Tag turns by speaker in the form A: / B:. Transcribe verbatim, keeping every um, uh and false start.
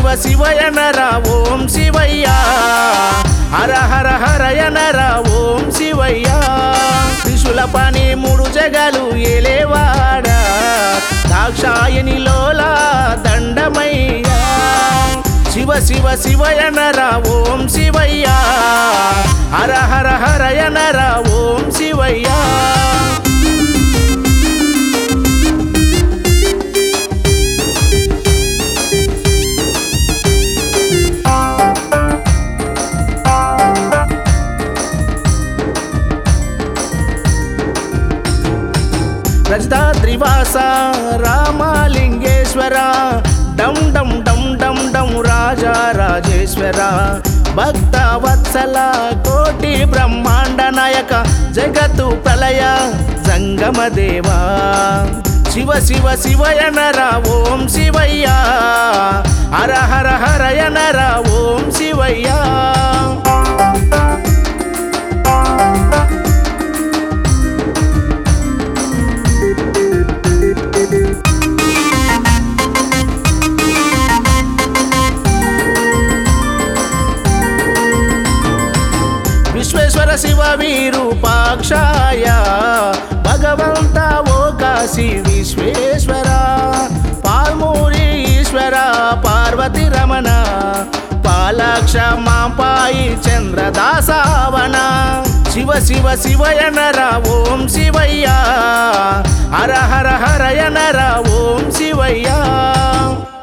A: శివ శివయనరా ఓం శివయ్య హర హర హరయనరా ఓం శివయ్య త్రిశూల పని మూడు జగాలు ఏలేవాడా దాక్షాయనిలోలా దండమయ్యా శివ శివ శివయనరా ఓం శివయ్య హర హర హరయనరా ఓం శివయ్య రజతాద్రివాస రామలింగేశ్వర డం డం డం డం డం రాజా రాజేశ్వర భక్త వత్సల కోటి బ్రహ్మాండ నాయక జగత్తు ప్రళయ జంగమ దేవా శివ శివ శివయనరా ఓం శివయ్య హర హర హరయనరా ఓం శివయ్య విశ్వేశ్వర శివ విరూపాక్షాయ భగవంత ఓ కాశీ విశ్వేశ్వర పాల్మూరి ఈశ్వర పార్వతి రమణ పాలాక్ష మాంపాయి చంద్రదాసావన శివ శివ శివయనరా ఓం శివయ్య హర హర హరయనరా ఓం శివయ్య